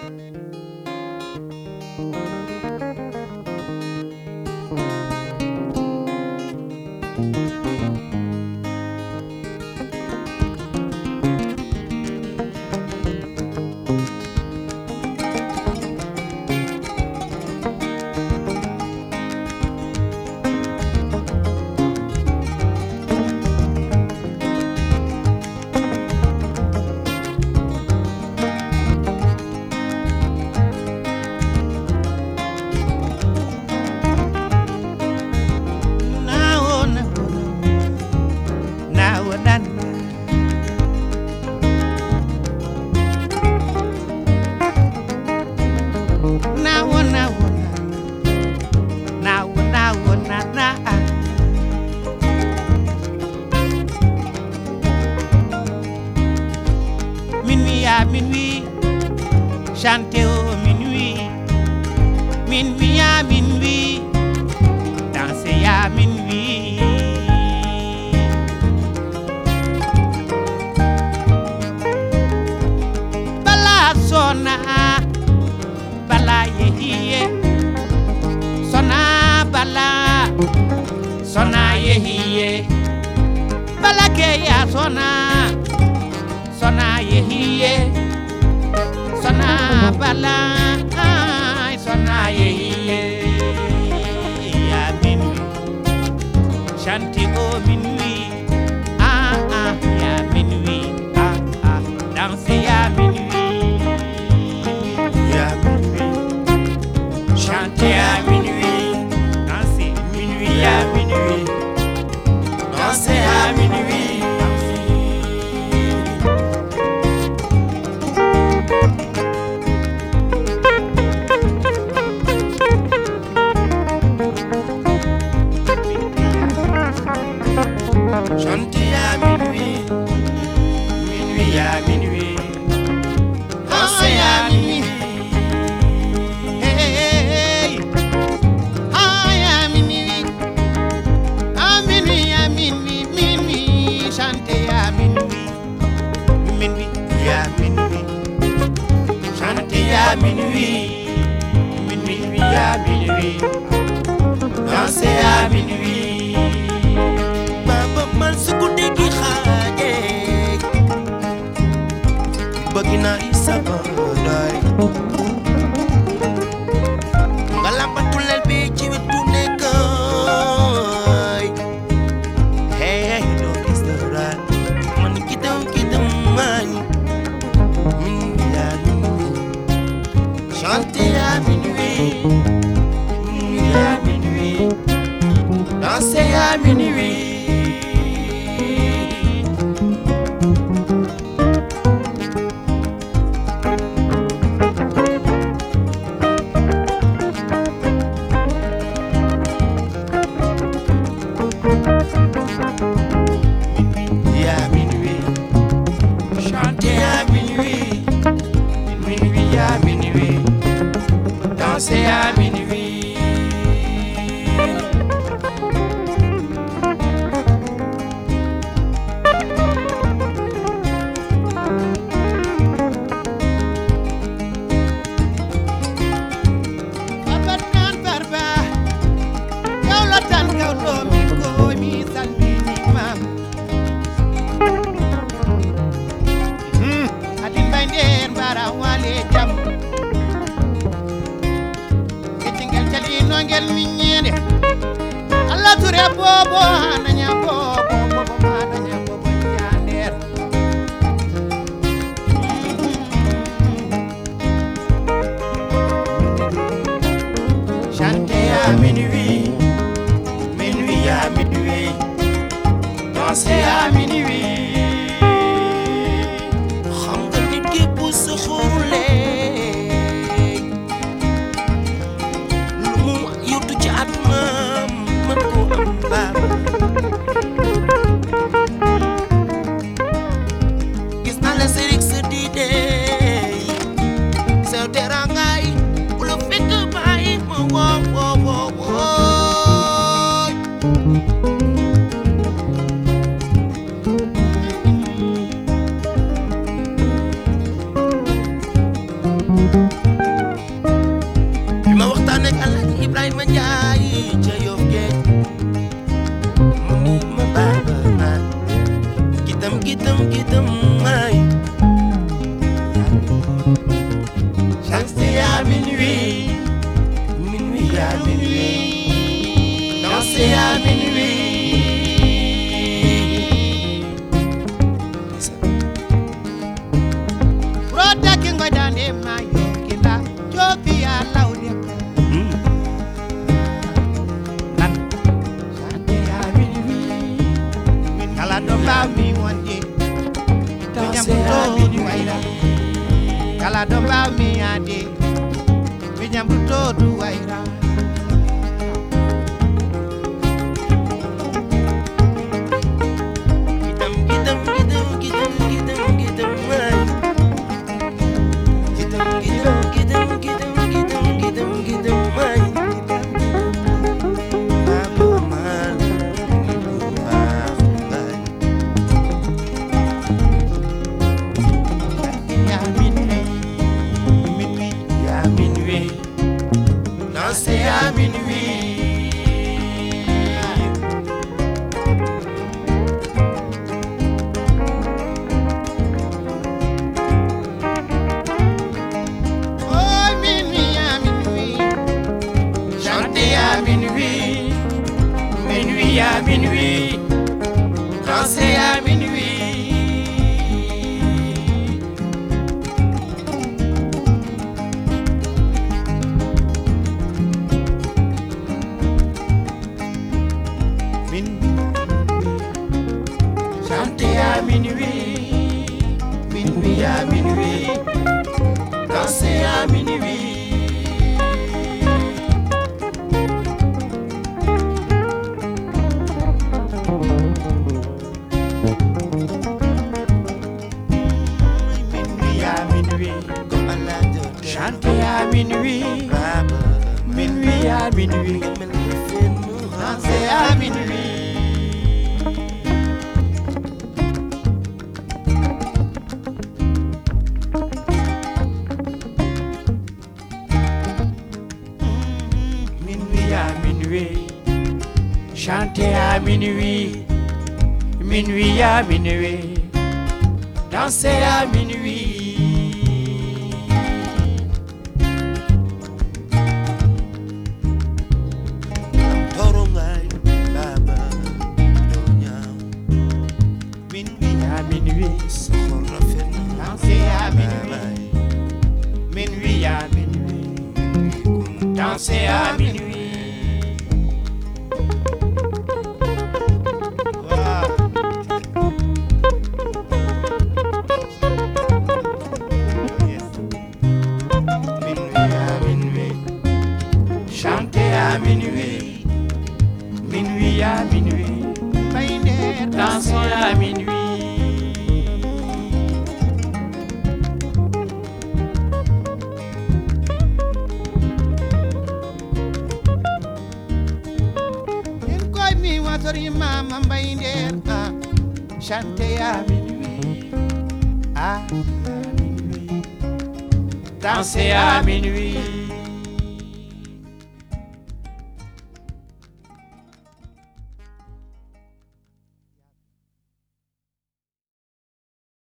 Minuit, chanter au minuit, minuit à minuit, danser à minuit. Bala sona, bala yehiye, sona bala, sona yehiye, bala keya sona. Sona yehiye, sona bala, sona yehiye. À minuit, chanter au minuit, à minuit, danser à minuit. À minuit, chanter à minuit, danser minuit à minuit, danser à minuit. Chanter à minuit, minuit à minuit, danser à minuit. Hey, à minuit, à minuit, à minuit, minuit, chanter à minuit, minuit à minuit, chanter à minuit, minuit à minuit, danser à minuit. Man sukudi ki xaje bagina isaba day ngalamba tulel bi ci wetu nek hey do istara man kitam man ya chanter à minuit, à minuit, danser à minuit. Danser à minuit. Ngel minyene Allah ture bobo ananya bobo ananya bobo yander chanter à minuit, minuit à minuit, danser à minuit. Xam nga nit ki bu soxorule Thank you. kala domba mi ade mi nyambuto du waira danser à minuit. Oh, minuit à minuit, chanter à minuit, minuit à minuit, danser à minuit. Chanter à minuit, minuit à minuit, danser à minuit. Minuit à minuit, chanter à minuit, minuit à minuit, danser à minuit. Chanter à minuit, minuit à minuit, danser à minuit. Torongai, baba, minuit à minuit, danser à minuit, minuit à minuit, danser à minuit. Chanter à minuit, minuit à minuit, danser à minuit. Il koi mi watori mama mbainde, chanter à minuit, à minuit, danser à minuit.